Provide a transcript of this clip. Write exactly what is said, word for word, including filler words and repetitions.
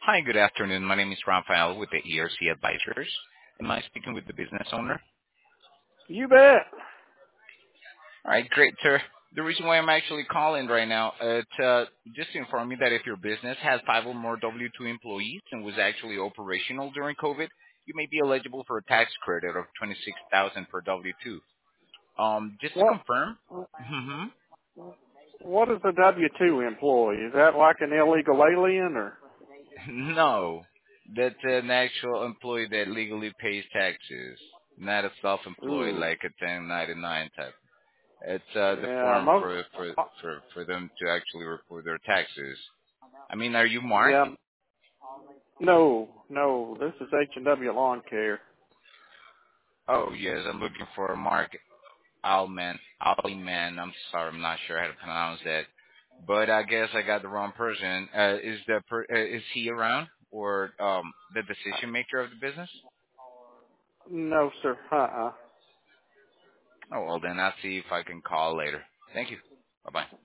Hi, good afternoon. My name is Rafael with the E R C Advisors. Am I speaking with the business owner? You bet. All right, great, sir. The reason why I'm actually calling right now, uh, it's uh, just to inform you that if your business has five or more W two employees and was actually operational during COVID, you may be eligible for a tax credit of twenty-six thousand dollars per W two. Um, just to What confirm. Mm-hmm. what is a W two employee? Is that like an illegal alien or? No, that's an actual employee that legally pays taxes, not a self-employed Ooh. like a ten ninety-nine type. It's uh, the Yeah, form most for for uh, for for them to actually report their taxes. I mean, are you Mark? yeah, no, no. This is H and W Lawn Care. Oh yes, I'm looking for a Mark Alman. Alman. I'm sorry, I'm not sure how to pronounce that. But I guess I got the wrong person. Uh, is the per, uh, is he around or um the decision maker of the business? No, sir. Uh-uh. Oh well, then I'll see if I can call later. Thank you. Bye bye.